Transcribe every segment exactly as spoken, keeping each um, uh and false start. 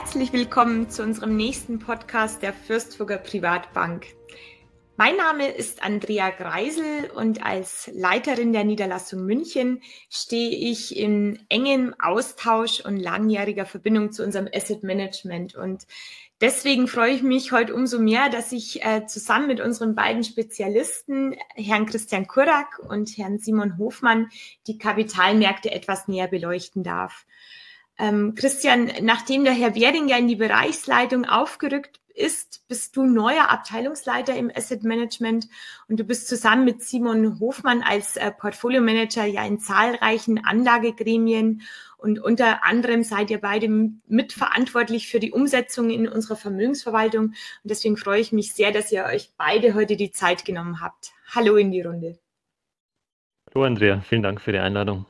Herzlich willkommen zu unserem nächsten Podcast der Fürstburger Privatbank. Mein Name ist Andrea Greisel und als Leiterin der Niederlassung München stehe ich in engem Austausch und langjähriger Verbindung zu unserem Asset Management. Und deswegen freue ich mich heute umso mehr, dass ich äh, zusammen mit unseren beiden Spezialisten, Herrn Christian Kurrak und Herrn Simon Hofmann, die Kapitalmärkte etwas näher beleuchten darf. Ähm, Christian, nachdem der Herr Werding ja in die Bereichsleitung aufgerückt ist, bist du neuer Abteilungsleiter im Asset Management und du bist zusammen mit Simon Hofmann als äh, Portfolio-Manager ja in zahlreichen Anlagegremien und unter anderem seid ihr beide mitverantwortlich für die Umsetzung in unserer Vermögensverwaltung und deswegen freue ich mich sehr, dass ihr euch beide heute die Zeit genommen habt. Hallo in die Runde. Hallo Andrea, vielen Dank für die Einladung.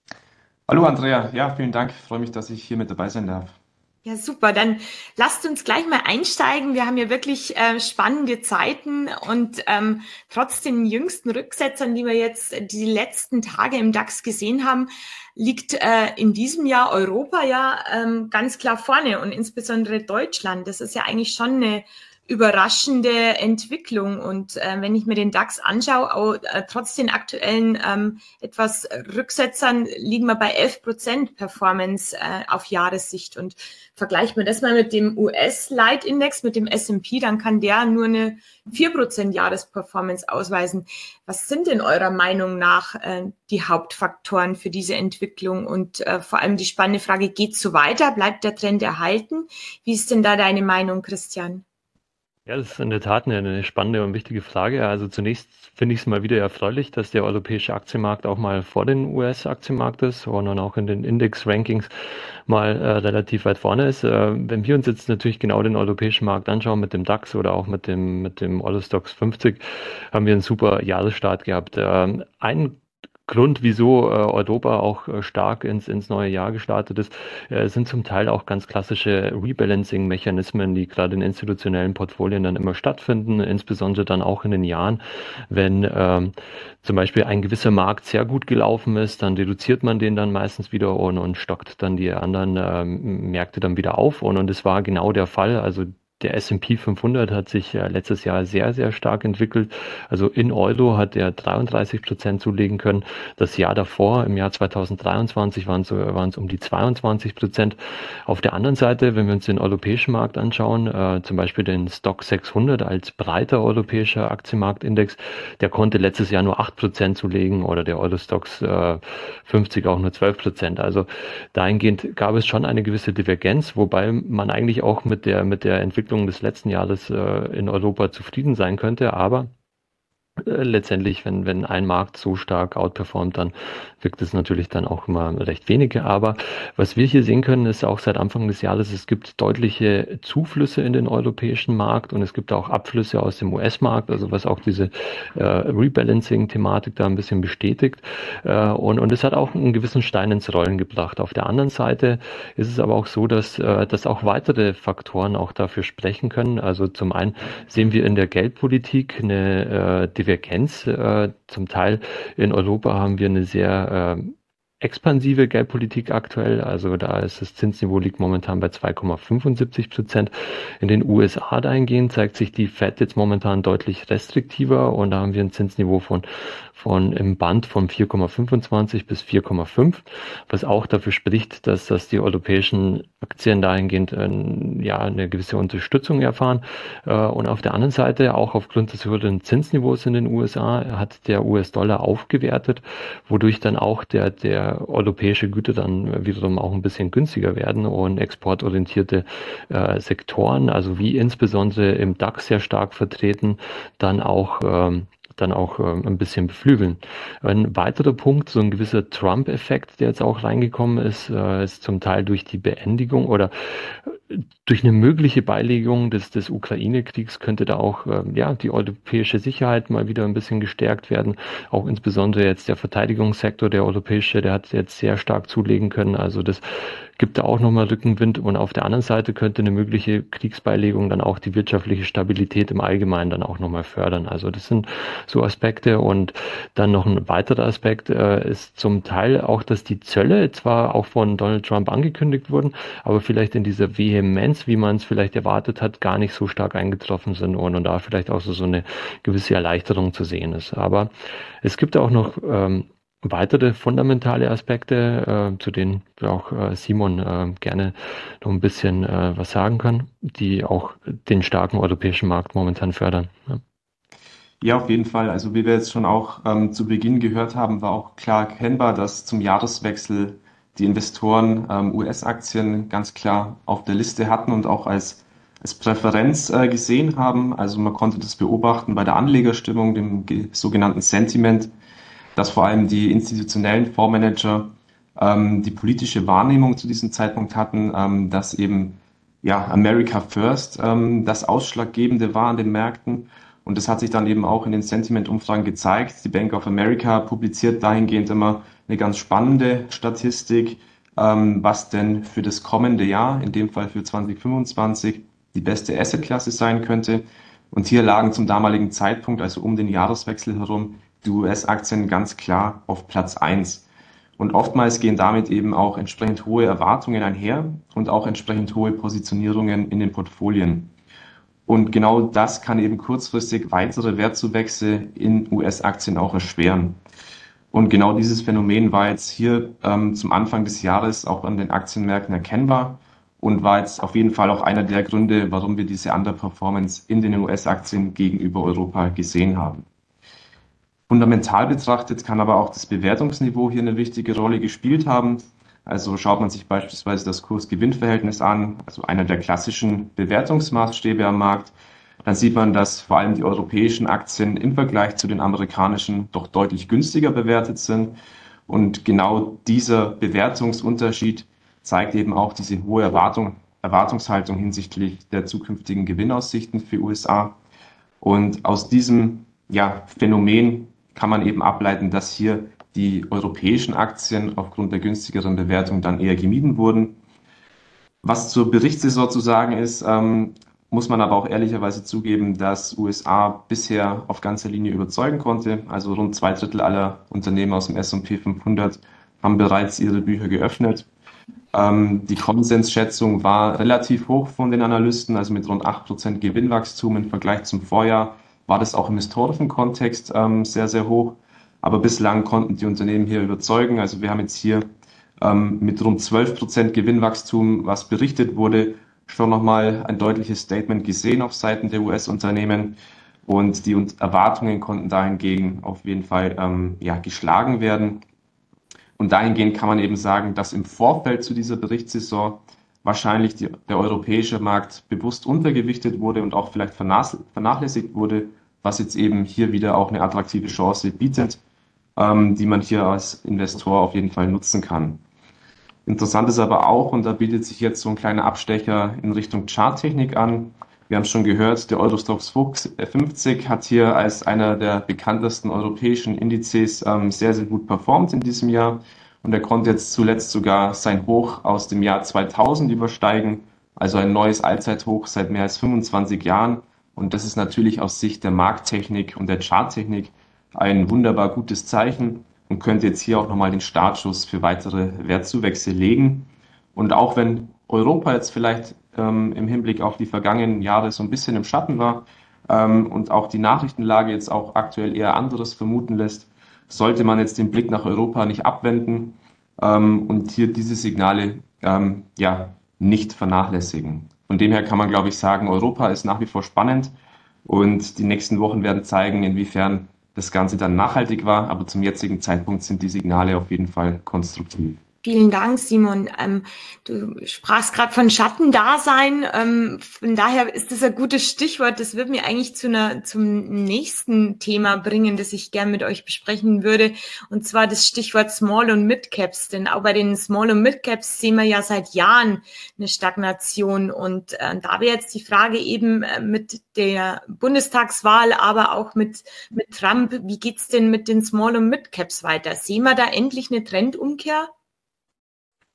Hallo Andrea, ja, vielen Dank. Ich freue mich, dass ich hier mit dabei sein darf. Ja, super. Dann lasst uns gleich mal einsteigen. Wir haben ja wirklich äh, spannende Zeiten und ähm, trotz den jüngsten Rücksetzern, die wir jetzt die letzten Tage im DAX gesehen haben, liegt äh, in diesem Jahr Europa ja ähm, ganz klar vorne und insbesondere Deutschland. Das ist ja eigentlich schon eine überraschende Entwicklung. Und äh, wenn ich mir den DAX anschaue, auch, äh, trotz den aktuellen ähm, etwas Rücksetzern liegen wir bei elf Prozent Performance äh, auf Jahressicht. Und vergleicht man das mal mit dem U S-Leitindex, mit dem S und P, dann kann der nur eine vier Prozent Jahresperformance ausweisen. Was sind denn eurer Meinung nach äh, die Hauptfaktoren für diese Entwicklung? Und äh, vor allem die spannende Frage, geht es so weiter? Bleibt der Trend erhalten? Wie ist denn da deine Meinung, Christian? Ja, das ist in der Tat eine, eine spannende und wichtige Frage. Also zunächst finde ich es mal wieder erfreulich, dass der europäische Aktienmarkt auch mal vor den U S-Aktienmarkt ist und dann auch in den Index-Rankings mal äh, relativ weit vorne ist. Äh, wenn wir uns jetzt natürlich genau den europäischen Markt anschauen mit dem DAX oder auch mit dem mit dem Eurostoxx fünfzig, haben wir einen super Jahresstart gehabt. Ähm, ein Grund, wieso äh, Europa auch äh, stark ins, ins neue Jahr gestartet ist, äh, sind zum Teil auch ganz klassische Rebalancing-Mechanismen, die gerade in institutionellen Portfolien dann immer stattfinden, insbesondere dann auch in den Jahren, wenn ähm, zum Beispiel ein gewisser Markt sehr gut gelaufen ist, dann reduziert man den dann meistens wieder und, und stockt dann die anderen ähm, Märkte dann wieder auf und und es war genau der Fall, also der S und P fünfhundert hat sich äh, letztes Jahr sehr, sehr stark entwickelt. Also in Euro hat er dreiunddreißig Prozent zulegen können. Das Jahr davor, im Jahr zweitausenddreiundzwanzig, waren es waren es um die zweiundzwanzig Prozent. Auf der anderen Seite, wenn wir uns den europäischen Markt anschauen, äh, zum Beispiel den Stoxx sechshundert als breiter europäischer Aktienmarktindex, der konnte letztes Jahr nur acht Prozent zulegen oder der Eurostoxx äh, fünfzig auch nur zwölf Prozent. Also dahingehend gab es schon eine gewisse Divergenz, wobei man eigentlich auch mit der, mit der Entwicklung des letzten Jahres äh, in Europa zufrieden sein könnte, aber äh, letztendlich, wenn, wenn ein Markt so stark outperformt, dann wirkt es natürlich dann auch immer recht wenige. Aber was wir hier sehen können, ist auch seit Anfang des Jahres, es gibt deutliche Zuflüsse in den europäischen Markt und es gibt auch Abflüsse aus dem U S-Markt, also was auch diese äh, Rebalancing-Thematik da ein bisschen bestätigt. Äh, und, und es hat auch einen gewissen Stein ins Rollen gebracht. Auf der anderen Seite ist es aber auch so, dass, äh, dass auch weitere Faktoren auch dafür sprechen können. Also zum einen sehen wir in der Geldpolitik eine äh, Divergenz. Äh, zum Teil in Europa haben wir eine sehr äh, expansive Geldpolitik aktuell. Also da ist das Zinsniveau liegt momentan bei zwei Komma fünfundsiebzig Prozent. In den U S A dahingehend zeigt sich die Fed jetzt momentan deutlich restriktiver und da haben wir ein Zinsniveau von von im Band von vier Komma fünfundzwanzig bis vier Komma fünf, was auch dafür spricht, dass dass die europäischen Aktien dahingehend äh, ja eine gewisse Unterstützung erfahren. Äh, und auf der anderen Seite, auch aufgrund des höheren Zinsniveaus in den U S A, hat der U S-Dollar aufgewertet, wodurch dann auch der der europäische Güter dann wiederum auch ein bisschen günstiger werden und exportorientierte äh, Sektoren, also wie insbesondere im DAX sehr stark vertreten, dann auch ähm, dann auch ähm, ein bisschen beflügeln. Ein weiterer Punkt, so ein gewisser Trump-Effekt, der jetzt auch reingekommen ist, äh, ist zum Teil durch die Beendigung oder durch eine mögliche Beilegung des, des Ukraine-Kriegs könnte da auch äh, ja die europäische Sicherheit mal wieder ein bisschen gestärkt werden. Auch insbesondere jetzt der Verteidigungssektor, der europäische, der hat jetzt sehr stark zulegen können. Also das gibt da auch nochmal Rückenwind. Und auf der anderen Seite könnte eine mögliche Kriegsbeilegung dann auch die wirtschaftliche Stabilität im Allgemeinen dann auch nochmal fördern. Also das sind so Aspekte. Und dann noch ein weiterer Aspekt äh, ist zum Teil auch, dass die Zölle zwar auch von Donald Trump angekündigt wurden, aber vielleicht in dieser Vehemenz Vehemens, wie man es vielleicht erwartet hat, gar nicht so stark eingetroffen sind und, und da vielleicht auch so, so eine gewisse Erleichterung zu sehen ist. Aber es gibt auch noch ähm, weitere fundamentale Aspekte, äh, zu denen auch äh, Simon äh, gerne noch ein bisschen äh, was sagen kann, die auch den starken europäischen Markt momentan fördern. Ja. Ja, auf jeden Fall. Also wie wir jetzt schon auch ähm, zu Beginn gehört haben, war auch klar erkennbar, dass zum Jahreswechsel die Investoren ähm, U S-Aktien ganz klar auf der Liste hatten und auch als, als Präferenz äh, gesehen haben. Also man konnte das beobachten bei der Anlegerstimmung, dem ge- sogenannten Sentiment, dass vor allem die institutionellen Fondsmanager ähm, die politische Wahrnehmung zu diesem Zeitpunkt hatten, ähm, dass eben ja America First ähm, das Ausschlaggebende war an den Märkten. Und das hat sich dann eben auch in den Sentiment-Umfragen gezeigt. Die Bank of America publiziert dahingehend immer eine ganz spannende Statistik, ähm, was denn für das kommende Jahr, in dem Fall für zwanzig fünfundzwanzig, die beste Assetklasse sein könnte. Und hier lagen zum damaligen Zeitpunkt, also um den Jahreswechsel herum, die U S-Aktien ganz klar auf Platz eins. Und oftmals gehen damit eben auch entsprechend hohe Erwartungen einher und auch entsprechend hohe Positionierungen in den Portfolien. Und genau das kann eben kurzfristig weitere Wertzuwächse in U S-Aktien auch erschweren. Und genau dieses Phänomen war jetzt hier ähm, zum Anfang des Jahres auch an den Aktienmärkten erkennbar und war jetzt auf jeden Fall auch einer der Gründe, warum wir diese Underperformance in den U S-Aktien gegenüber Europa gesehen haben. Fundamental betrachtet kann aber auch das Bewertungsniveau hier eine wichtige Rolle gespielt haben. Also schaut man sich beispielsweise das Kurs-Gewinn-Verhältnis an, also einer der klassischen Bewertungsmaßstäbe am Markt, dann sieht man, dass vor allem die europäischen Aktien im Vergleich zu den amerikanischen doch deutlich günstiger bewertet sind. Und genau dieser Bewertungsunterschied zeigt eben auch diese hohe Erwartung, Erwartungshaltung hinsichtlich der zukünftigen Gewinnaussichten für U S A. Und aus diesem ja, Phänomen kann man eben ableiten, dass hier die europäischen Aktien aufgrund der günstigeren Bewertung dann eher gemieden wurden. Was zur Berichtssaison zu sagen ist, ähm, muss man aber auch ehrlicherweise zugeben, dass U S A bisher auf ganzer Linie überzeugen konnte. Also rund zwei Drittel aller Unternehmen aus dem S und P fünfhundert haben bereits ihre Bücher geöffnet. Ähm, die Konsensschätzung war relativ hoch von den Analysten, also mit rund acht Prozent Gewinnwachstum im Vergleich zum Vorjahr war das auch im historischen Kontext ähm, sehr, sehr hoch. Aber bislang konnten die Unternehmen hier überzeugen. Also wir haben jetzt hier ähm, mit rund zwölf Prozent Gewinnwachstum, was berichtet wurde, schon nochmal ein deutliches Statement gesehen auf Seiten der U S-Unternehmen. Und die Erwartungen konnten dahingegen auf jeden Fall ähm, ja, geschlagen werden. Und dahingehend kann man eben sagen, dass im Vorfeld zu dieser Berichtssaison wahrscheinlich die, der europäische Markt bewusst untergewichtet wurde und auch vielleicht vernachlässigt wurde, was jetzt eben hier wieder auch eine attraktive Chance bietet, ähm, die man hier als Investor auf jeden Fall nutzen kann. Interessant ist aber auch, und da bietet sich jetzt so ein kleiner Abstecher in Richtung Charttechnik an. Wir haben es schon gehört, der Eurostoxx fünfzig hat hier als einer der bekanntesten europäischen Indizes ähm, sehr, sehr gut performt in diesem Jahr. Und er konnte jetzt zuletzt sogar sein Hoch aus dem Jahr zweitausend übersteigen, also ein neues Allzeithoch seit mehr als fünfundzwanzig Jahren. Und das ist natürlich aus Sicht der Markttechnik und der Charttechnik ein wunderbar gutes Zeichen und könnte jetzt hier auch nochmal den Startschuss für weitere Wertzuwächse legen. Und auch wenn Europa jetzt vielleicht ähm, im Hinblick auf die vergangenen Jahre so ein bisschen im Schatten war ähm, und auch die Nachrichtenlage jetzt auch aktuell eher anderes vermuten lässt, sollte man jetzt den Blick nach Europa nicht abwenden ähm, und hier diese Signale ähm, ja nicht vernachlässigen. Von dem her kann man, glaube ich, sagen, Europa ist nach wie vor spannend und die nächsten Wochen werden zeigen, inwiefern das Ganze dann nachhaltig war. Aber zum jetzigen Zeitpunkt sind die Signale auf jeden Fall konstruktiv. Vielen Dank, Simon. Ähm, du sprachst gerade von Schattendasein. Ähm, von daher ist das ein gutes Stichwort. Das wird mir eigentlich zu einer, zum nächsten Thema bringen, das ich gern mit euch besprechen würde. Und zwar das Stichwort Small- und Mid-Caps. Denn auch bei den Small- und Mid-Caps sehen wir ja seit Jahren eine Stagnation. Und äh, da wäre jetzt die Frage eben äh, mit der Bundestagswahl, aber auch mit, mit Trump. Wie geht's denn mit den Small- und Mid-Caps weiter? Sehen wir da endlich eine Trendumkehr?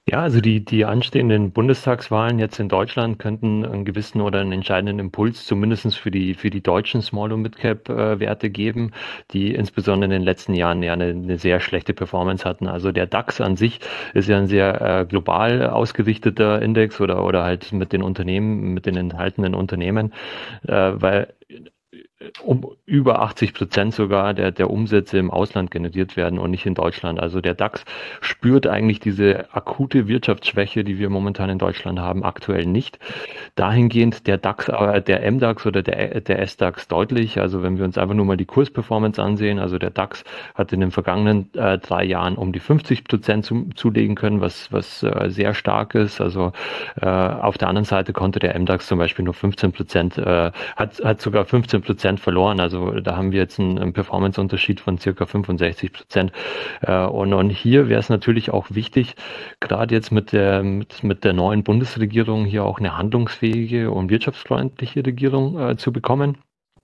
Ja, also die, die anstehenden Bundestagswahlen jetzt in Deutschland könnten einen gewissen oder einen entscheidenden Impuls zumindest für die, für die deutschen Small- und Mid-Cap-Werte geben, die insbesondere in den letzten Jahren ja eine, eine sehr schlechte Performance hatten. Also der DAX an sich ist ja ein sehr äh, global ausgerichteter Index oder, oder halt mit den Unternehmen, mit den enthaltenen Unternehmen, äh, weil um über achtzig Prozent sogar der, der Umsätze im Ausland generiert werden und nicht in Deutschland. Also der DAX spürt eigentlich diese akute Wirtschaftsschwäche, die wir momentan in Deutschland haben, aktuell nicht. Dahingehend der DAX, aber der M DAX oder der, der S DAX deutlich. Also wenn wir uns einfach nur mal die Kursperformance ansehen, also der DAX hat in den vergangenen äh, drei Jahren um die fünfzig Prozent zu, zulegen können, was, was äh, sehr stark ist. Also äh, auf der anderen Seite konnte der M DAX zum Beispiel nur fünfzehn Prozent, äh, hat, hat sogar fünfzehn Prozent verloren. Also da haben wir jetzt einen, einen Performance-Unterschied von circa fünfundsechzig Prozent. Äh, und, und hier wäre es natürlich auch wichtig, gerade jetzt mit der, mit, mit der neuen Bundesregierung hier auch eine handlungsfähige und wirtschaftsfreundliche Regierung äh, zu bekommen.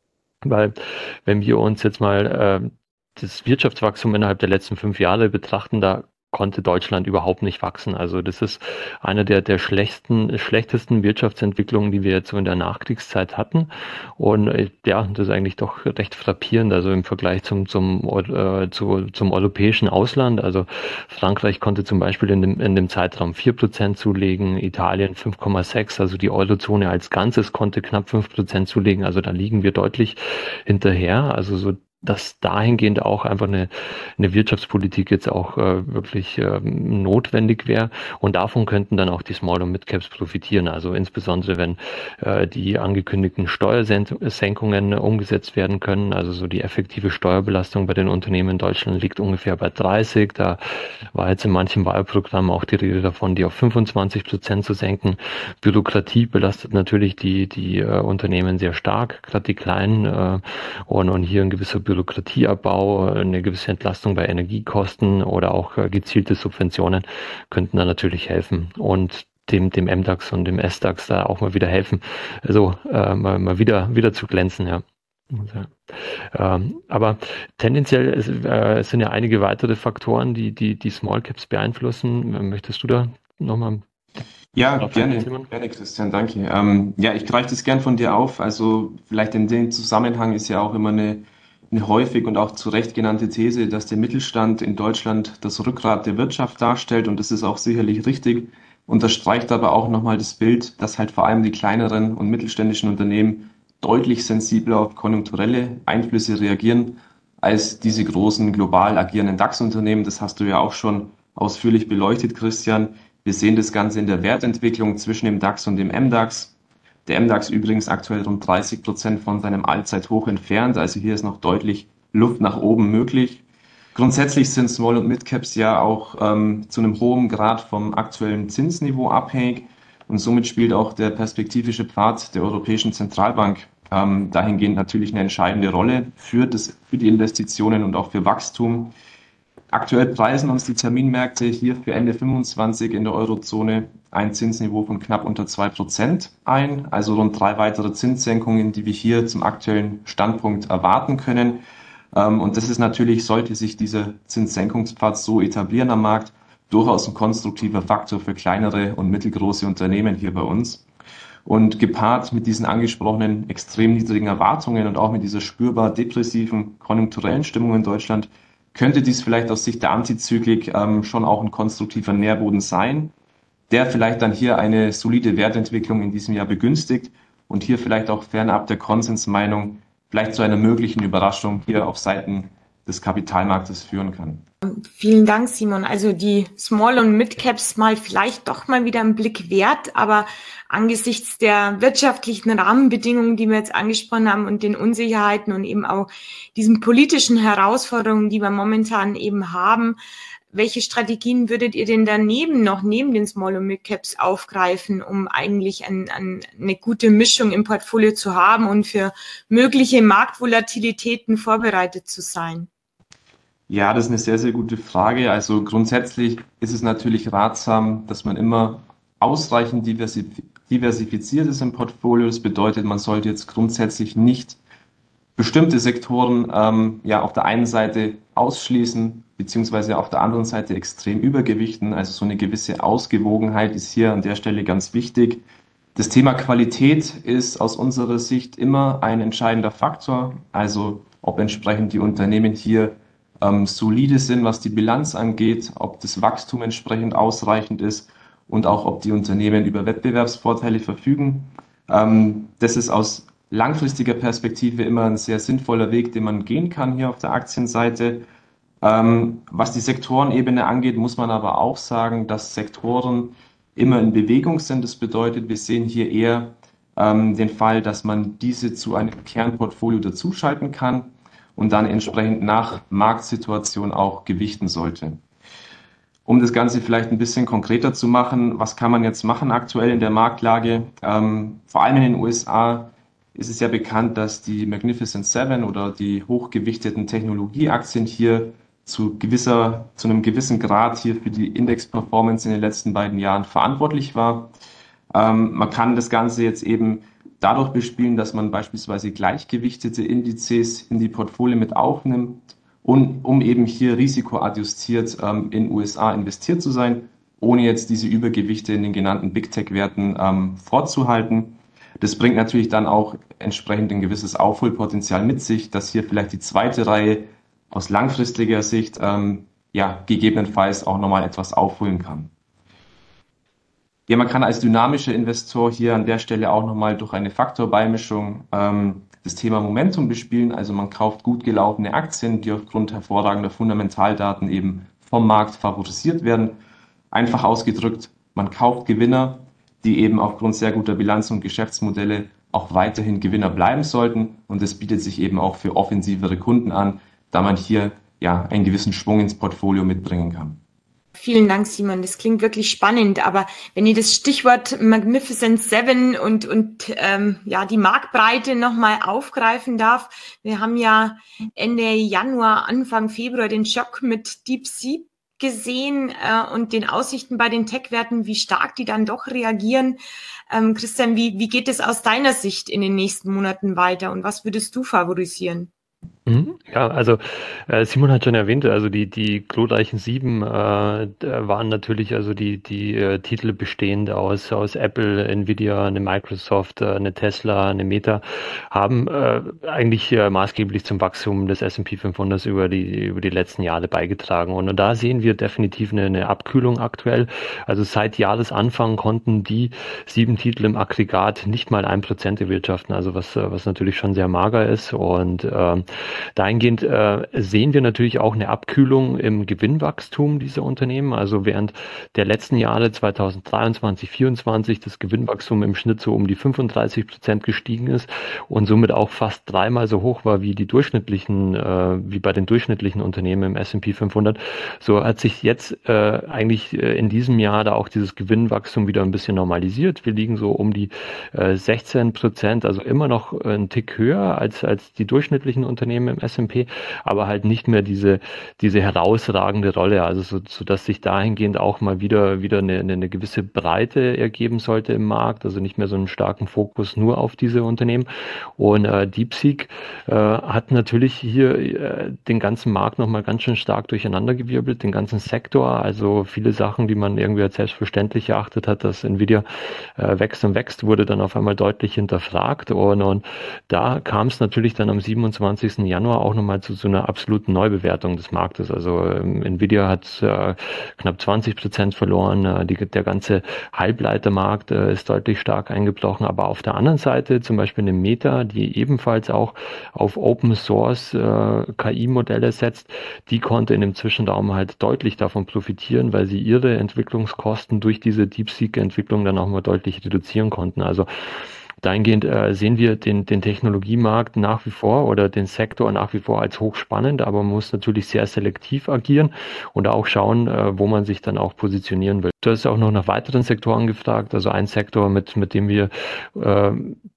Weil wenn wir uns jetzt mal äh, das Wirtschaftswachstum innerhalb der letzten fünf Jahre betrachten, da konnte Deutschland überhaupt nicht wachsen. Also das ist eine der, der schlechtesten, schlechtesten Wirtschaftsentwicklungen, die wir jetzt so in der Nachkriegszeit hatten. Und äh, ja, das ist eigentlich doch recht frappierend, also im Vergleich zum, zum, äh, zu, zum europäischen Ausland. Also Frankreich konnte zum Beispiel in dem, in dem Zeitraum vier Prozent zulegen, Italien fünf Komma sechs, also die Eurozone als Ganzes konnte knapp fünf Prozent zulegen. Also da liegen wir deutlich hinterher. Also so dass dahingehend auch einfach eine, eine Wirtschaftspolitik jetzt auch äh, wirklich äh, notwendig wäre. Und davon könnten dann auch die Small- und Mid-Caps profitieren. Also insbesondere, wenn äh, die angekündigten Steuersenkungen umgesetzt werden können. Also so die effektive Steuerbelastung bei den Unternehmen in Deutschland liegt ungefähr bei dreißig. Da war jetzt in manchen Wahlprogrammen auch die Rede davon, die auf fünfundzwanzig Prozent zu senken. Bürokratie belastet natürlich die, die äh, Unternehmen sehr stark, gerade die kleinen. Äh, und, und hier ein gewisser Bürokratieabbau, eine gewisse Entlastung bei Energiekosten oder auch gezielte Subventionen könnten da natürlich helfen und dem, dem M DAX und dem S DAX da auch mal wieder helfen, also äh, mal, mal wieder, wieder zu glänzen, ja. Ähm, aber tendenziell es, äh, es sind ja einige weitere Faktoren, die die, die Small Caps beeinflussen. Möchtest du da nochmal? Ja, gerne, gerne, Christian, danke. Ähm, ja, ich greife das gern von dir auf. Also vielleicht in dem Zusammenhang ist ja auch immer eine, eine häufig und auch zu Recht genannte These, dass der Mittelstand in Deutschland das Rückgrat der Wirtschaft darstellt und das ist auch sicherlich richtig. Unterstreicht aber auch nochmal das Bild, dass halt vor allem die kleineren und mittelständischen Unternehmen deutlich sensibler auf konjunkturelle Einflüsse reagieren als diese großen global agierenden DAX-Unternehmen. Das hast du ja auch schon ausführlich beleuchtet, Christian. Wir sehen das Ganze in der Wertentwicklung zwischen dem DAX und dem M DAX. Der M DAX übrigens aktuell rund dreißig Prozent von seinem Allzeithoch entfernt. Also hier ist noch deutlich Luft nach oben möglich. Grundsätzlich sind Small- und Mid-Caps ja auch ähm, zu einem hohen Grad vom aktuellen Zinsniveau abhängig. Und somit spielt auch der perspektivische Pfad der Europäischen Zentralbank ähm, dahingehend natürlich eine entscheidende Rolle für, das, für die Investitionen und auch für Wachstum. Aktuell preisen uns die Terminmärkte hier für Ende fünfundzwanzig in der Eurozone ein Zinsniveau von knapp unter zwei Prozent ein, also rund drei weitere Zinssenkungen, die wir hier zum aktuellen Standpunkt erwarten können. Und das ist natürlich, sollte sich dieser Zinssenkungspfad so etablieren am Markt, durchaus ein konstruktiver Faktor für kleinere und mittelgroße Unternehmen hier bei uns. Und gepaart mit diesen angesprochenen extrem niedrigen Erwartungen und auch mit dieser spürbar depressiven konjunkturellen Stimmung in Deutschland könnte dies vielleicht aus Sicht der Antizyklik ähm, schon auch ein konstruktiver Nährboden sein, der vielleicht dann hier eine solide Wertentwicklung in diesem Jahr begünstigt und hier vielleicht auch fernab der Konsensmeinung vielleicht zu einer möglichen Überraschung hier auf Seiten des Kapitalmarktes führen kann. Vielen Dank, Simon. Also die Small- und Mid-Caps mal vielleicht doch mal wieder einen Blick wert, aber angesichts der wirtschaftlichen Rahmenbedingungen, die wir jetzt angesprochen haben und den Unsicherheiten und eben auch diesen politischen Herausforderungen, die wir momentan eben haben, welche Strategien würdet ihr denn daneben noch neben den Small- und Mid-Caps aufgreifen, um eigentlich ein, ein, eine gute Mischung im Portfolio zu haben und für mögliche Marktvolatilitäten vorbereitet zu sein? Ja, das ist eine sehr, sehr gute Frage. Also grundsätzlich ist es natürlich ratsam, dass man immer ausreichend diversifiziert ist im Portfolio. Das bedeutet, man sollte jetzt grundsätzlich nicht bestimmte Sektoren ähm, ja auf der einen Seite ausschließen beziehungsweise auf der anderen Seite extrem übergewichten. Also so eine gewisse Ausgewogenheit ist hier an der Stelle ganz wichtig. Das Thema Qualität ist aus unserer Sicht immer ein entscheidender Faktor. Also ob entsprechend die Unternehmen hier ähm, solide sind, was die Bilanz angeht, ob das Wachstum entsprechend ausreichend ist und auch ob die Unternehmen über Wettbewerbsvorteile verfügen. Ähm, das ist aus langfristiger Perspektive immer ein sehr sinnvoller Weg, den man gehen kann hier auf der Aktienseite. Ähm, was die Sektorenebene angeht, muss man aber auch sagen, dass Sektoren immer in Bewegung sind. Das bedeutet, wir sehen hier eher ähm, den Fall, dass man diese zu einem Kernportfolio dazuschalten kann und dann entsprechend nach Marktsituation auch gewichten sollte. Um das Ganze vielleicht ein bisschen konkreter zu machen, was kann man jetzt machen aktuell in der Marktlage? Ähm, vor allem in den U S A ist es ja bekannt, dass die Magnificent Seven oder die hochgewichteten Technologieaktien hier zu gewisser, zu einem gewissen Grad hier für die Index-Performance in den letzten beiden Jahren verantwortlich war. Ähm, man kann das Ganze jetzt eben dadurch bespielen, dass man beispielsweise gleichgewichtete Indizes in die Portfolio mit aufnimmt, und um eben hier risikoadjustiert ähm, in U S A investiert zu sein, ohne jetzt diese Übergewichte in den genannten Big Tech-Werten ähm, vorzuhalten. Das bringt natürlich dann auch entsprechend ein gewisses Aufholpotenzial mit sich, dass hier vielleicht die zweite Reihe aus langfristiger Sicht ähm, ja gegebenenfalls auch nochmal etwas aufholen kann. Ja, man kann als dynamischer Investor hier an der Stelle auch nochmal durch eine Faktorbeimischung ähm, das Thema Momentum bespielen. Also man kauft gut gelaufene Aktien, die aufgrund hervorragender Fundamentaldaten eben vom Markt favorisiert werden. Einfach ausgedrückt, man kauft Gewinner, die eben aufgrund sehr guter Bilanz und Geschäftsmodelle auch weiterhin Gewinner bleiben sollten. Und das bietet sich eben auch für offensivere Kunden an, da man hier ja einen gewissen Schwung ins Portfolio mitbringen kann. Vielen Dank, Simon. Das klingt wirklich spannend. Aber wenn ihr das Stichwort Magnificent Seven und, und ähm, ja die Marktbreite nochmal aufgreifen darf. Wir haben ja Ende Januar, Anfang Februar den Schock mit DeepSeek gesehen äh, und den Aussichten bei den Tech-Werten, wie stark die dann doch reagieren. Ähm, Christian, wie, wie geht es aus deiner Sicht in den nächsten Monaten weiter und was würdest du favorisieren? Ja, also äh, Simon hat schon erwähnt, also die die glorreichen Sieben äh, waren natürlich also die die äh, Titel bestehend aus aus Apple, Nvidia, eine Microsoft, äh, eine Tesla, eine Meta, haben äh, eigentlich äh, maßgeblich zum Wachstum des S und P fünfhundert über die über die letzten Jahre beigetragen. Und, und da sehen wir definitiv eine, eine Abkühlung aktuell. Also seit Jahresanfang konnten die sieben Titel im Aggregat nicht mal ein Prozent erwirtschaften, also was was natürlich schon sehr mager ist. Und äh, Dahingehend äh, sehen wir natürlich auch eine Abkühlung im Gewinnwachstum dieser Unternehmen. Also während der letzten Jahre zweitausenddreiundzwanzig, vierundzwanzig das Gewinnwachstum im Schnitt so um die fünfunddreißig Prozent gestiegen ist und somit auch fast dreimal so hoch war wie die durchschnittlichen, äh, wie bei den durchschnittlichen Unternehmen im S und P fünfhundert, so hat sich jetzt äh, eigentlich äh, in diesem Jahr da auch dieses Gewinnwachstum wieder ein bisschen normalisiert. Wir liegen so um die äh, sechzehn Prozent, also immer noch einen Tick höher als als die durchschnittlichen Unternehmen im S und P, aber halt nicht mehr diese diese herausragende Rolle, also so, so dass sich dahingehend auch mal wieder wieder eine, eine gewisse Breite ergeben sollte im Markt, also nicht mehr so einen starken Fokus nur auf diese Unternehmen. Und äh, DeepSeek äh, hat natürlich hier äh, den ganzen Markt nochmal ganz schön stark durcheinandergewirbelt, den ganzen Sektor, also viele Sachen, die man irgendwie als selbstverständlich erachtet hat, dass Nvidia äh, wächst und wächst, wurde dann auf einmal deutlich hinterfragt und, und da kam es natürlich dann am siebenundzwanzigsten Januar auch nochmal zu so einer absoluten Neubewertung des Marktes. Also ähm, Nvidia hat äh, knapp zwanzig Prozent verloren, äh, die, der ganze Halbleitermarkt äh, ist deutlich stark eingebrochen, aber auf der anderen Seite zum Beispiel eine Meta, die ebenfalls auch auf Open Source äh, K I-Modelle setzt, die konnte in dem Zwischenraum halt deutlich davon profitieren, weil sie ihre Entwicklungskosten durch diese DeepSeek-Entwicklung dann auch mal deutlich reduzieren konnten. Also dahingehend äh, sehen wir den, den Technologiemarkt nach wie vor oder den Sektor nach wie vor als hochspannend, aber man muss natürlich sehr selektiv agieren und auch schauen, äh, wo man sich dann auch positionieren will. Du hast auch noch nach weiteren Sektoren gefragt, also ein Sektor, mit, mit dem wir äh,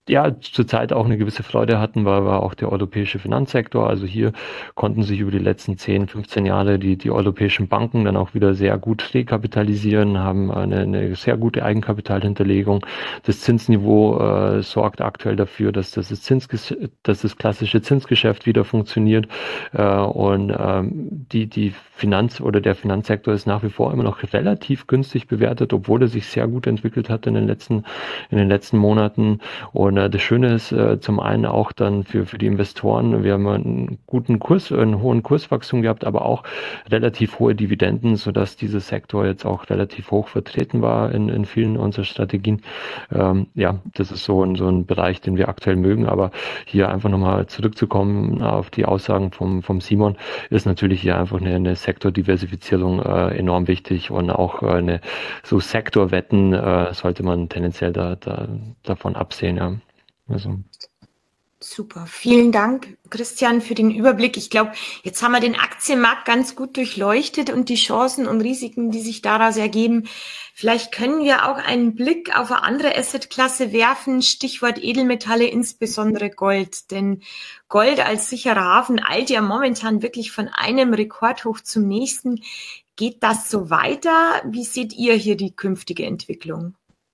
ja, zurzeit auch eine gewisse Freude hatten, war, war auch der europäische Finanzsektor. Also hier konnten sich über die letzten zehn, fünfzehn Jahre die, die europäischen Banken dann auch wieder sehr gut rekapitalisieren, haben eine, eine sehr gute Eigenkapitalhinterlegung. Das Zinsniveau äh, sorgt aktuell dafür, dass das, Zins, dass das klassische Zinsgeschäft wieder funktioniert. Äh, und ähm, die, die Finanz- oder der Finanzsektor ist nach wie vor immer noch relativ günstig bewertet, obwohl er sich sehr gut entwickelt hat in den letzten, in den letzten Monaten. Und äh, das Schöne ist äh, zum einen auch dann für, für die Investoren, wir haben einen guten Kurs, einen hohen Kurswachstum gehabt, aber auch relativ hohe Dividenden, sodass dieser Sektor jetzt auch relativ hoch vertreten war in, in vielen unserer Strategien. Ähm, ja, das ist so ein, so ein Bereich, den wir aktuell mögen, aber hier einfach nochmal zurückzukommen auf die Aussagen vom, vom Simon, ist natürlich hier einfach eine, eine Sektordiversifizierung äh, enorm wichtig und auch äh, eine so Sektorwetten äh, sollte man tendenziell da, da davon absehen, ja. Also. Super, vielen Dank, Christian, für den Überblick. Ich glaube, jetzt haben wir den Aktienmarkt ganz gut durchleuchtet und die Chancen und Risiken, die sich daraus ergeben. Vielleicht können wir auch einen Blick auf eine andere Assetklasse werfen, Stichwort Edelmetalle, insbesondere Gold. Denn Gold als sicherer Hafen eilt ja momentan wirklich von einem Rekordhoch zum nächsten. Geht das so weiter? Wie seht ihr hier die künftige Entwicklung?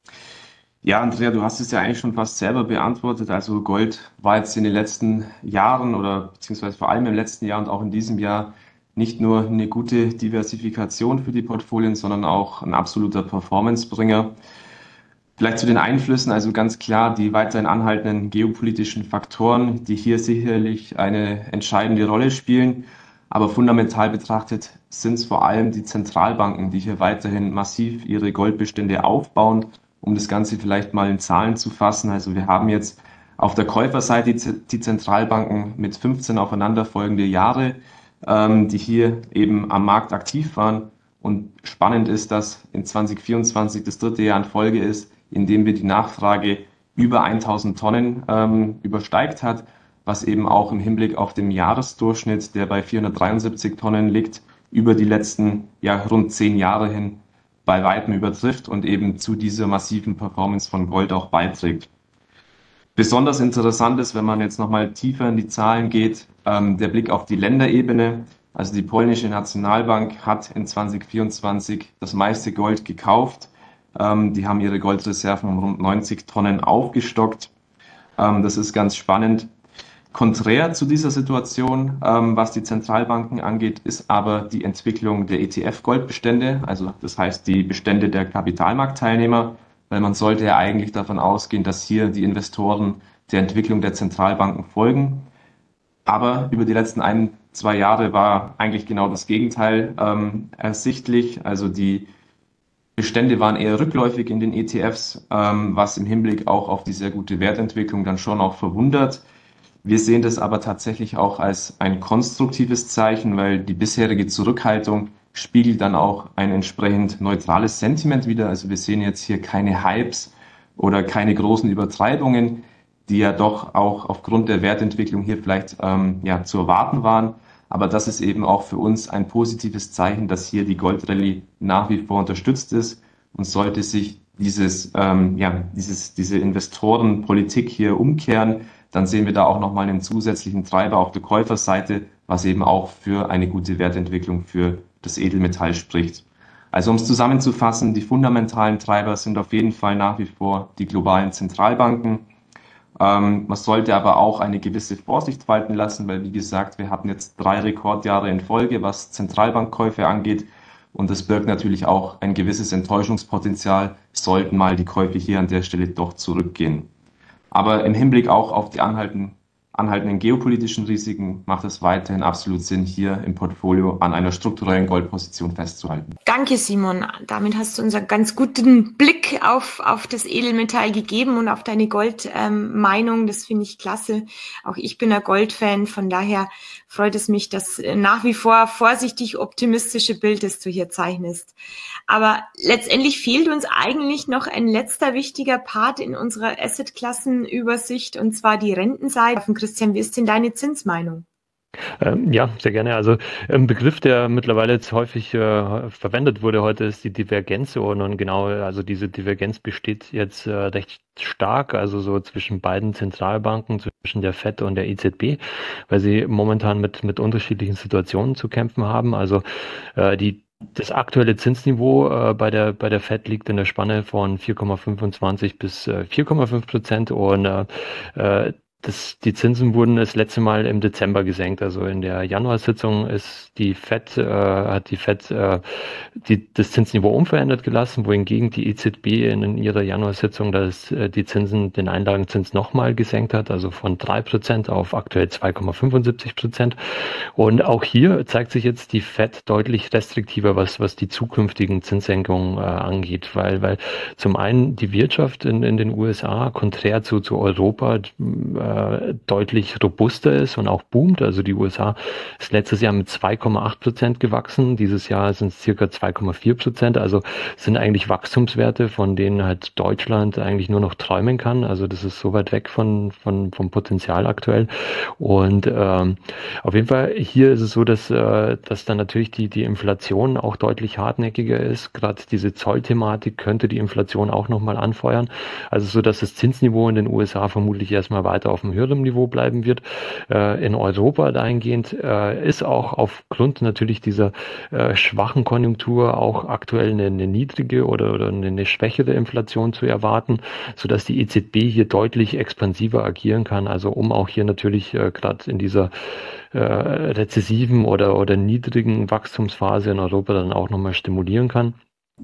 Ja, Andrea, du hast es ja eigentlich schon fast selber beantwortet. Also Gold war jetzt in den letzten Jahren oder beziehungsweise vor allem im letzten Jahr und auch in diesem Jahr nicht nur eine gute Diversifikation für die Portfolien, sondern auch ein absoluter Performancebringer. Vielleicht zu den Einflüssen, also ganz klar die weiterhin anhaltenden geopolitischen Faktoren, die hier sicherlich eine entscheidende Rolle spielen. Aber fundamental betrachtet sind es vor allem die Zentralbanken, die hier weiterhin massiv ihre Goldbestände aufbauen. Um das Ganze vielleicht mal in Zahlen zu fassen. Also wir haben jetzt auf der Käuferseite die Zentralbanken mit fünfzehn aufeinanderfolgende Jahre, ähm, die hier eben am Markt aktiv waren. Und spannend ist, dass in zwanzig vierundzwanzig das dritte Jahr in Folge ist, in dem wir die Nachfrage über tausend Tonnen ähm, übersteigt hat, was eben auch im Hinblick auf den Jahresdurchschnitt, der bei vierhundertdreiundsiebzig Tonnen liegt, über die letzten ja, rund zehn Jahre hin bei weitem übertrifft und eben zu dieser massiven Performance von Gold auch beiträgt. Besonders interessant ist, wenn man jetzt nochmal tiefer in die Zahlen geht, ähm, der Blick auf die Länderebene. Also die polnische Nationalbank hat in zwanzig vierundzwanzig das meiste Gold gekauft. Ähm, die haben ihre Goldreserven um rund neunzig Tonnen aufgestockt. Ähm, das ist ganz spannend. Konträr zu dieser Situation, ähm, was die Zentralbanken angeht, ist aber die Entwicklung der E T F-Goldbestände, also das heißt die Bestände der Kapitalmarktteilnehmer, weil man sollte ja eigentlich davon ausgehen, dass hier die Investoren der Entwicklung der Zentralbanken folgen. Aber über die letzten ein, zwei Jahre war eigentlich genau das Gegenteil ähm, ersichtlich. Also die Bestände waren eher rückläufig in den E T Fs, ähm, was im Hinblick auch auf die sehr gute Wertentwicklung dann schon auch verwundert. Wir sehen das aber tatsächlich auch als ein konstruktives Zeichen, weil die bisherige Zurückhaltung spiegelt dann auch ein entsprechend neutrales Sentiment wider. Also wir sehen jetzt hier keine Hypes oder keine großen Übertreibungen, die ja doch auch aufgrund der Wertentwicklung hier vielleicht ähm, ja, zu erwarten waren. Aber das ist eben auch für uns ein positives Zeichen, dass hier die Goldrallye nach wie vor unterstützt ist. Und sollte sich dieses, ähm, ja, dieses, diese Investorenpolitik hier umkehren, dann sehen wir da auch nochmal einen zusätzlichen Treiber auf der Käuferseite, was eben auch für eine gute Wertentwicklung für das Edelmetall spricht. Also um es zusammenzufassen, die fundamentalen Treiber sind auf jeden Fall nach wie vor die globalen Zentralbanken. Ähm, man sollte aber auch eine gewisse Vorsicht walten lassen, weil wie gesagt, wir hatten jetzt drei Rekordjahre in Folge, was Zentralbankkäufe angeht. Und das birgt natürlich auch ein gewisses Enttäuschungspotenzial, sollten mal die Käufe hier an der Stelle doch zurückgehen. Aber im Hinblick auch auf die anhaltenden, anhaltenden geopolitischen Risiken macht es weiterhin absolut Sinn, hier im Portfolio an einer strukturellen Goldposition festzuhalten. Danke, Simon. Damit hast du uns einen ganz guten Blick auf, auf das Edelmetall gegeben und auf deine Goldmeinung. Ähm, das finde ich klasse. Auch ich bin ein Goldfan. Von daher freut es mich, dass nach wie vor vorsichtig optimistische Bild, das du hier zeichnest. Aber letztendlich fehlt uns eigentlich noch ein letzter wichtiger Part in unserer Assetklassenübersicht, und zwar die Rentenseite. Christian, wie ist denn deine Zinsmeinung? Ähm, ja, sehr gerne. Also ein Begriff, der mittlerweile jetzt häufig äh, verwendet wurde heute, ist die Divergenz. Und genau, also diese Divergenz besteht jetzt äh, recht stark, also so zwischen beiden Zentralbanken, zwischen der Fed und der E Z B, weil sie momentan mit, mit unterschiedlichen Situationen zu kämpfen haben. Also äh, die Das aktuelle Zinsniveau äh, bei der bei der Fed liegt in der Spanne von vier Komma fünfundzwanzig bis äh, vier Komma fünf Prozent und äh, äh, das, die Zinsen wurden das letzte Mal im Dezember gesenkt. Also in der Januarsitzung ist die Fed, äh, hat die Fed äh, die, das Zinsniveau unverändert gelassen, wohingegen die E Z B in, in ihrer Januarsitzung das, äh, die Zinsen, den Einlagenzins nochmal gesenkt hat, also von drei Prozent auf aktuell zwei Komma fünfundsiebzig Prozent. Und auch hier zeigt sich jetzt die Fed deutlich restriktiver, was, was die zukünftigen Zinssenkungen äh, angeht, weil, weil zum einen die Wirtschaft in, in den U S A, konträr zu, zu Europa, äh, deutlich robuster ist und auch boomt. Also die U S A ist letztes Jahr mit zwei Komma acht Prozent gewachsen. Dieses Jahr sind es circa zwei Komma vier Prozent. Also sind eigentlich Wachstumswerte, von denen halt Deutschland eigentlich nur noch träumen kann. Also das ist so weit weg von, von, vom Potenzial aktuell. Und ähm, auf jeden Fall hier ist es so, dass, äh, dass dann natürlich die, die Inflation auch deutlich hartnäckiger ist. Gerade diese Zollthematik könnte die Inflation auch nochmal anfeuern. Also so, dass das Zinsniveau in den U S A vermutlich erstmal weiter auf einem höheren Niveau bleiben wird. Äh, in Europa dahingehend äh, ist auch aufgrund natürlich dieser äh, schwachen Konjunktur auch aktuell eine, eine niedrige oder, oder eine, eine schwächere Inflation zu erwarten, sodass die E Z B hier deutlich expansiver agieren kann. Also um auch hier natürlich äh, gerade in dieser äh, rezessiven oder, oder niedrigen Wachstumsphase in Europa dann auch nochmal stimulieren kann.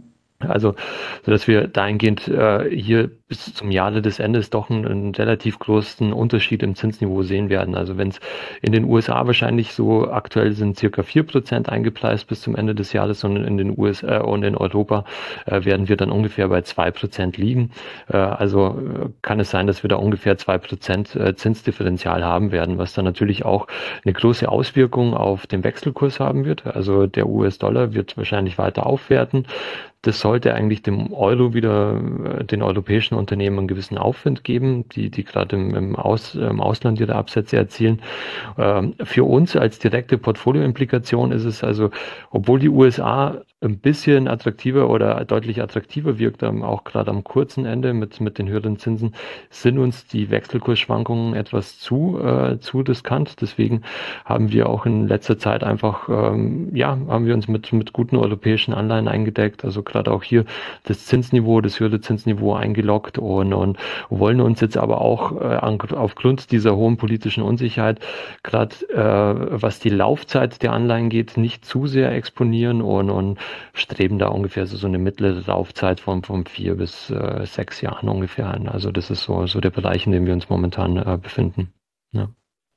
Also, so dass wir dahingehend äh, hier bis zum Jahre des Endes doch einen, einen relativ großen Unterschied im Zinsniveau sehen werden. Also wenn es in den U S A wahrscheinlich so aktuell sind circa vier Prozent eingepreist bis zum Ende des Jahres und in den U S A und in Europa äh, werden wir dann ungefähr bei zwei Prozent liegen. Äh, also äh, kann es sein, dass wir da ungefähr zwei Prozent äh, Zinsdifferenzial haben werden, was dann natürlich auch eine große Auswirkung auf den Wechselkurs haben wird. Also der U S-Dollar wird wahrscheinlich weiter aufwerten. Das sollte eigentlich dem Euro wieder, den europäischen Unternehmen einen gewissen Aufwind geben, die, die gerade im, im, Aus, im Ausland ihre Absätze erzielen. Ähm, für uns als direkte Portfolioimplikation ist es also, obwohl die U S A ein bisschen attraktiver oder deutlich attraktiver wirkt, auch gerade am kurzen Ende mit, mit den höheren Zinsen, sind uns die Wechselkursschwankungen etwas zu, äh, zu riskant. Deswegen haben wir auch in letzter Zeit einfach, ähm, ja, haben wir uns mit, mit guten europäischen Anleihen eingedeckt. Also gerade auch hier das Zinsniveau, das höhere Zinsniveau eingeloggt und, und wollen uns jetzt aber auch äh, aufgrund dieser hohen politischen Unsicherheit, gerade äh, was die Laufzeit der Anleihen geht, nicht zu sehr exponieren und, und streben da ungefähr so, so eine mittlere Laufzeit von, von vier bis äh, sechs Jahren ungefähr an. Also das ist so, so der Bereich, in dem wir uns momentan äh, befinden. Ja.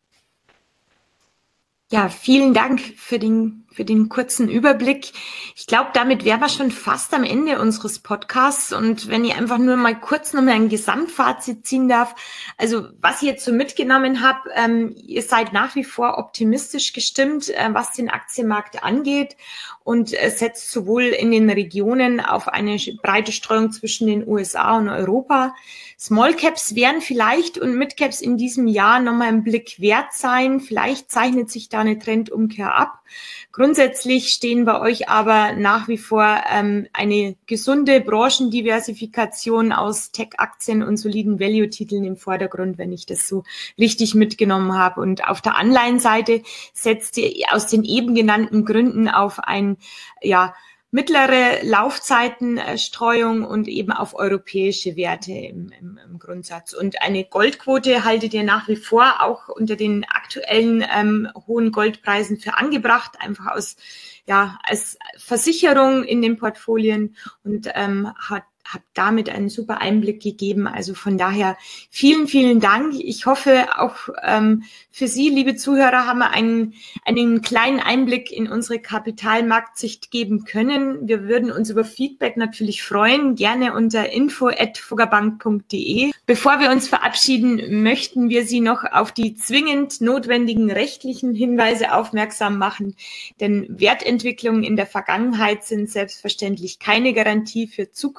Ja, vielen Dank für den, für den kurzen Überblick. Ich glaube, damit wären wir schon fast am Ende unseres Podcasts. Und wenn ich einfach nur mal kurz nochmal ein Gesamtfazit ziehen darf. Also was ich jetzt so mitgenommen habe, ähm, ihr seid nach wie vor optimistisch gestimmt, äh, was den Aktienmarkt angeht und äh, setzt sowohl in den Regionen auf eine breite Streuung zwischen den U S A und Europa. Small Caps werden vielleicht und Mid Caps in diesem Jahr nochmal einen Blick wert sein. Vielleicht zeichnet sich da eine Trendumkehr ab. Grundsätzlich stehen bei euch aber nach wie vor ähm, eine gesunde Branchendiversifikation aus Tech-Aktien und soliden Value-Titeln im Vordergrund, wenn ich das so richtig mitgenommen habe. Und auf der Anleihenseite setzt ihr aus den eben genannten Gründen auf ein, ja, mittlere Laufzeitenstreuung und eben auf europäische Werte im, im, im Grundsatz. Und eine Goldquote haltet ihr nach wie vor auch unter den aktuellen ähm, hohen Goldpreisen für angebracht, einfach aus, ja, als Versicherung in den Portfolien und ähm, hat habe damit einen super Einblick gegeben. Also von daher vielen, vielen Dank. Ich hoffe, auch ähm, für Sie, liebe Zuhörer, haben wir einen, einen kleinen Einblick in unsere Kapitalmarktsicht geben können. Wir würden uns über Feedback natürlich freuen, gerne unter info at fuggerbank punkt de. Bevor wir uns verabschieden, möchten wir Sie noch auf die zwingend notwendigen rechtlichen Hinweise aufmerksam machen, denn Wertentwicklungen in der Vergangenheit sind selbstverständlich keine Garantie für zukünftige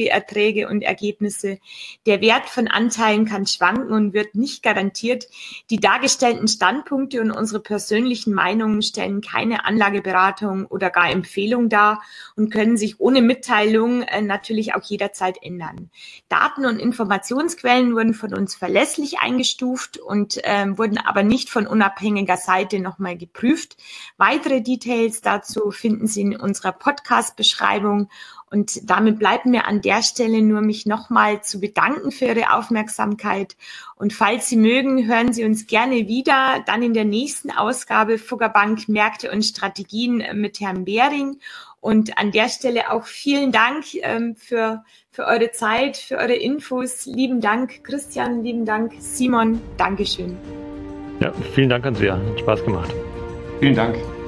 langfristige Erträge und Ergebnisse. Der Wert von Anteilen kann schwanken und wird nicht garantiert. Die dargestellten Standpunkte und unsere persönlichen Meinungen stellen keine Anlageberatung oder gar Empfehlung dar und können sich ohne Mitteilung äh, natürlich auch jederzeit ändern. Daten und Informationsquellen wurden von uns verlässlich eingestuft und ähm, wurden aber nicht von unabhängiger Seite nochmal geprüft. Weitere Details dazu finden Sie in unserer Podcast-Beschreibung. Und damit bleibt mir an der Stelle nur, mich nochmal zu bedanken für Ihre Aufmerksamkeit. Und falls Sie mögen, hören Sie uns gerne wieder, dann in der nächsten Ausgabe Fugger Bank Märkte und Strategien mit Herrn Behring. Und an der Stelle auch vielen Dank ähm, für, für eure Zeit, für eure Infos. Lieben Dank, Christian, lieben Dank, Simon. Dankeschön. Ja, vielen Dank, Andrea. Hat Spaß gemacht. Vielen Dank.